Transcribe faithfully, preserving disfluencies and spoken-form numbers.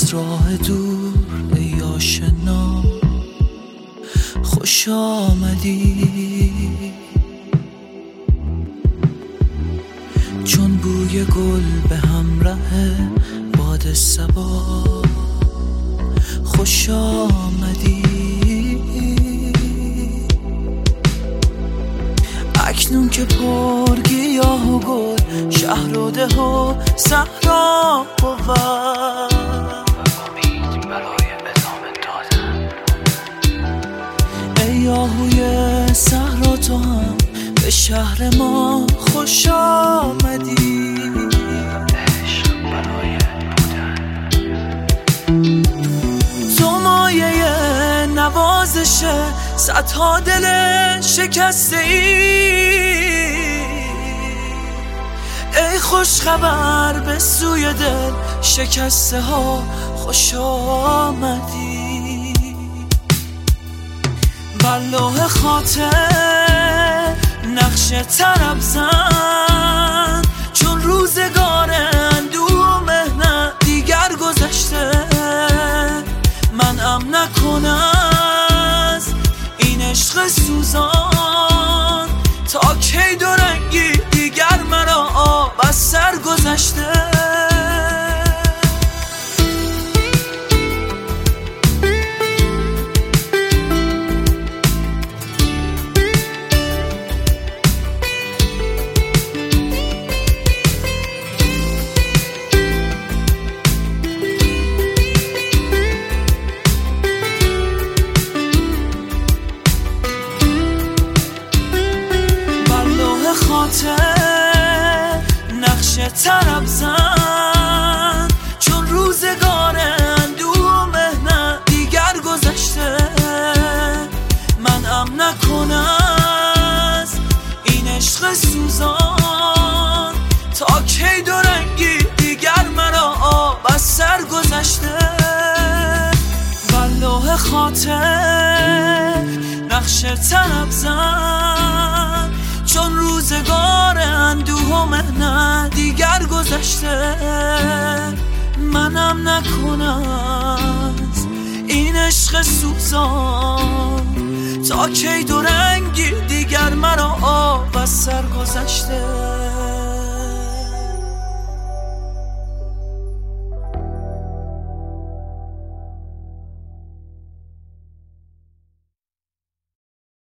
از راه دور ای آشنا خوش آمدی، چون بوی گل به همراه باد صبا خوش آمدی. اکنون که پر گیاه و گل شهر و ده و صحرا بود، امید برای ادامه دادن. ای آهوی صحرا تو هم به شهر ما خوش آمدی، عشق برای بودن. تو مایه نوازش صدها دل شکسته ای، ای خوش خبر به سوی دل شکسته ها خوش آمدی. بر لوح خاطر نقش طرب زن، چون روزگار اندوه و مهنت دیگر گذشته. من ام نکنم از این عشق سوزان، تا کی دو رنگی دیگر مرا آب از سر گذشته. خاطر نقش طرب زن، چون روزگار اندوه و مهنت دیگر گذشته. من ام نکنم از این عشق سوزان، تا کی دو رنگی دیگر مرا آب از سر گذشته. بر لوح خاطر نقش طرب زن، چون روزگار اندوه و مهنت دیگر گذشته. منم نکنم این عشق سوزان، تا کی دو رنگی دیگر مرا آب از سر گذشته.